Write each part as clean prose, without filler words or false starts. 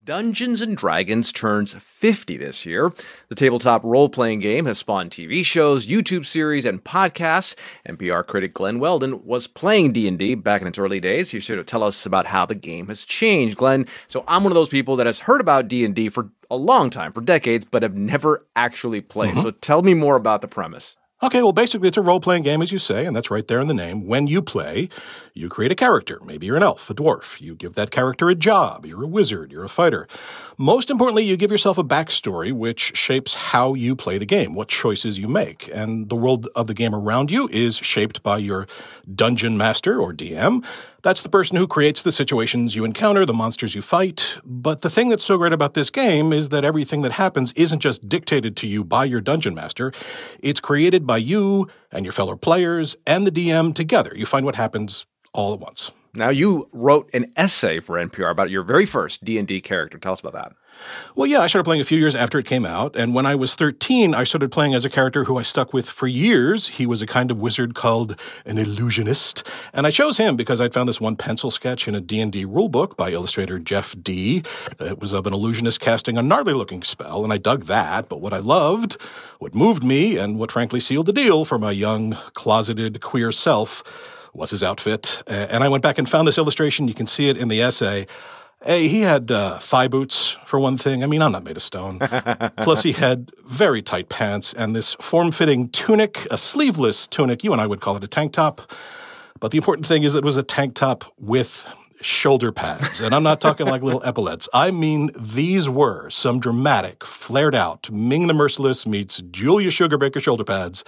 Dungeons & Dragons turns 50 this year. The tabletop role-playing game has spawned TV shows, YouTube series, and podcasts. NPR critic Glenn Weldon was playing D&D back in its early days. He's here to tell us about how the game has changed. Glenn, so I'm one of those people that has heard about D&D for a long time, for decades, but have never actually played. So tell me more about the premise. Okay, well, basically, it's a role-playing game, as you say, and that's right there in the name. When you play, you create a character. Maybe you're an elf, a dwarf. You give that character a job. You're a wizard. You're a fighter. Most importantly, you give yourself a backstory, which shapes how you play the game, what choices you make. And the world of the game around you is shaped by your dungeon master, or DM. That's the person who creates the situations you encounter, the monsters you fight. But the thing that's so great about this game is that everything that happens isn't just dictated to you by your dungeon master. It's created by you and your fellow players and the DM together. You find what happens all at once. Now, you wrote an essay for NPR about your very first D&D character. Tell us about that. Well, yeah, I started playing a few years after it came out, and when I was 13, I started playing as a character who I stuck with for years. He was a kind of wizard called an illusionist, and I chose him because I'd found this one pencil sketch in a D&D rulebook by illustrator Jeff D. It was of an illusionist casting a gnarly-looking spell, and I dug that, but what I loved, what moved me, and what frankly sealed the deal for my young, closeted, queer self was his outfit. And I went back and found this illustration. You can see it in the essay. Hey, he had thigh boots, for one thing. I mean, I'm not made of stone. Plus, he had very tight pants and this form-fitting tunic, a sleeveless tunic. You and I would call it a tank top. But the important thing is it was a tank top with shoulder pads. And I'm not talking like little epaulets. I mean, these were some dramatic, flared-out Ming the Merciless meets Julia Sugarbaker shoulder pads.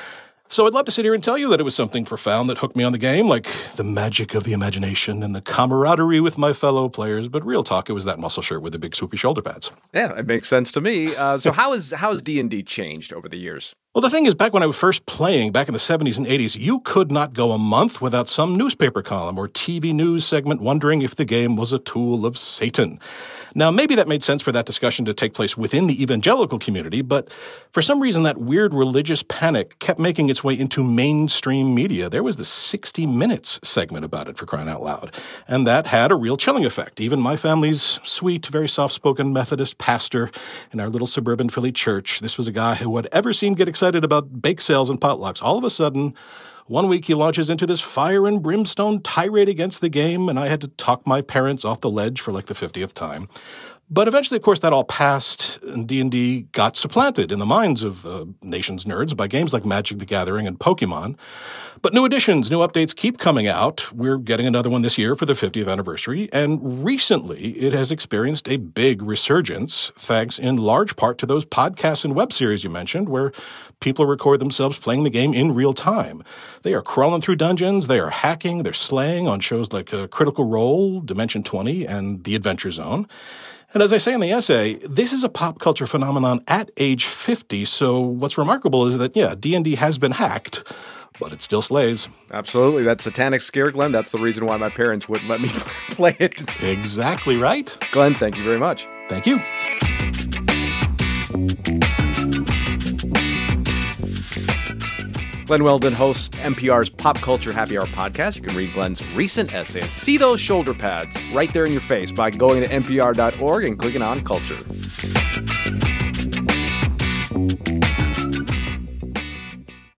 So I'd love to sit here and tell you that it was something profound that hooked me on the game, like the magic of the imagination and the camaraderie with my fellow players. But real talk, it was that muscle shirt with the big swoopy shoulder pads. Yeah, it makes sense to me. So how has D&D changed over the years? Well, the thing is, back when I was first playing, back in the 70s and 80s, you could not go a month without some newspaper column or TV news segment wondering if the game was a tool of Satan. Now, maybe that made sense for that discussion to take place within the evangelical community, but for some reason that weird religious panic kept making its way into mainstream media. There was the 60 Minutes segment about it, for crying out loud, and that had a real chilling effect. Even my family's sweet, very soft-spoken Methodist pastor in our little suburban Philly church, this was a guy who had ever seen get excited about bake sales and potlucks. All of a sudden, one week he launches into this fire and brimstone tirade against the game, and I had to talk my parents off the ledge for like the 50th time. But eventually, of course, that all passed, and D&D got supplanted in the minds of the nation's nerds by games like Magic the Gathering and Pokemon. But new additions, new updates keep coming out. We're getting another one this year for the 50th anniversary, and recently it has experienced a big resurgence, thanks in large part to those podcasts and web series you mentioned, where people record themselves playing the game in real time. They are crawling through dungeons, they are hacking, they're slaying on shows like Critical Role, Dimension 20, and The Adventure Zone. And as I say in the essay, this is a pop culture phenomenon at age 50, so what's remarkable is that, yeah, D&D has been hacked, but it still slays. Absolutely. That satanic scare, Glenn, that's the reason why my parents wouldn't let me play it. Exactly right. Glenn, thank you very much. Thank you. Glenn Weldon hosts NPR's Pop Culture Happy Hour podcast. You can read Glenn's recent essay and see those shoulder pads right there in your face by going to npr.org and clicking on Culture.